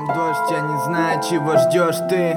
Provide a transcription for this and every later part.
окном дождь, я не знаю, чего ждешь ты.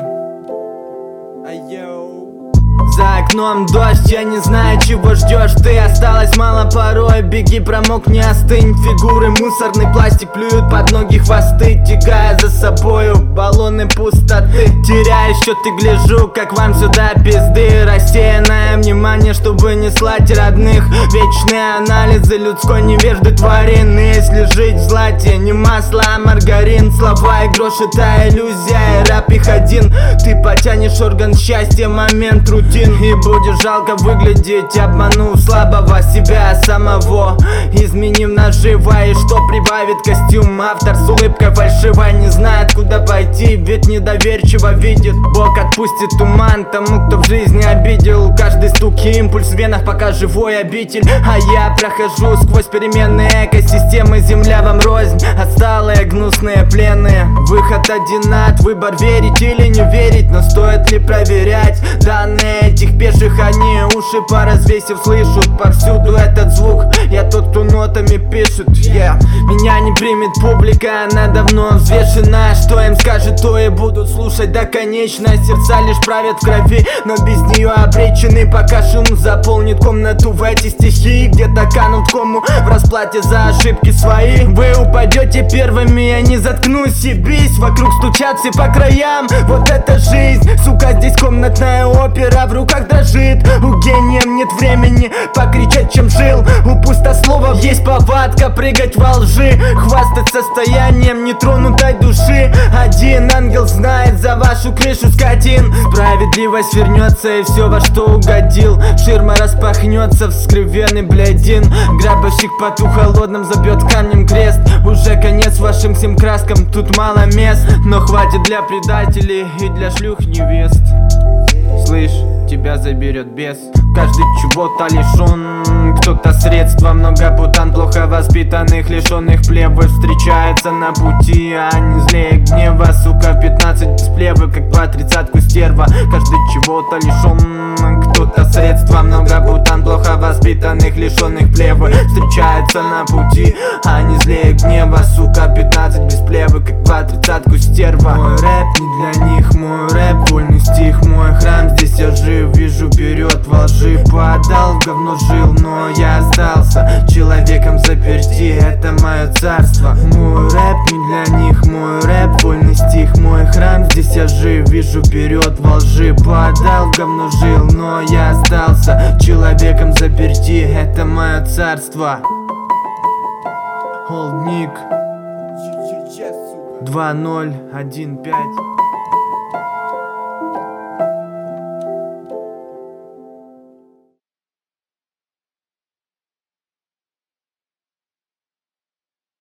За окном дождь, я не знаю, чего ждешь ты. Осталось мало порой, беги, промокни, остынь. Фигуры, мусорный пластик плюют под ноги хвосты, тягая за собою баллоны пустоты. Теряю счет и гляжу, как вам сюда пизды. Рассеянное внимание, чтобы не слать родных. Вечные анализы людской невежды тварин. Если жить в злате, не масло, а маргарин. Слова и грош — это иллюзия, и раб их один. Ты потянешь орган счастья, момент рутин. И будет жалко выглядеть, обманув слабого себя самого, изменив наживо. И что прибавит костюм? Автор с улыбкой фальшивой не знает, куда пойти, ведь недоверчиво видит. Бог отпустит туман тому, кто в жизни обидел. Каждый стук и импульс в венах, пока живой обитель. А я прохожу сквозь переменные экосистемы. Земля вам рознь, отсталые гнусные пленные. Выход один — выбор, верить или не верить. Но стоит ли проверять данные этих пеших? Они уши поразвесив слышат повсюду этот звук. Я тот, кто нотами пишет, Меня не примет публика, она давно взвешена. Что им скажет, то и будут слушать до конечно. Сердца лишь правят в крови, но без нее обречены. Пока шум заполнит комнату, в эти стихи где-то канут в кому в расплате за ошибки свои. Вы упадете первыми, я не заткнусь и бись. Вокруг стучат все по краям, вот это жизнь. Сука, здесь комнатная опера в руках дрожит. У гения нет времени покричать, чем жил. У пустословов есть повадка прыгать во лжи, хвастать состоянием нетронутой души. Один ангел знает за вашу крышу, скотин. Справедливость вернется и все, во что угодил. Ширма распахнется, вскрыв вены блядин. Грабовщик по ту холодным забьет камнем крест. Уже конец вашим всем краскам, тут мало мест. Но хватит для предателей и для шлюх невест. Слышь, тебя заберет бес. Каждый чего-то лишен, кто-то средства. Много путан плохо воспитанных, лишенных плевы встречается на пути. А не злее гнева, сука, 15 без плевы, как по 30-ку стерва. Каждый чего-то лишен, кто-то средства. Много путан плохо воспитанных, лишенных плевы встречается на пути. А не злее гнева, сука, 15 без плевы, как по 30-ку стерва. Мой рэп не для них, мой рэп вольный стих. Мой храм, здесь я жив, вижу вперед во лжи. Подал, в говно жил, но я остался человеком заперти, это мое царство. Мой рэп не для них, мой рэп вольный стих. Мой храм, здесь я жив, вижу вперед во лжи. Подал, в говно жил, но я остался человеком заперти, это мое царство. Олдник 2015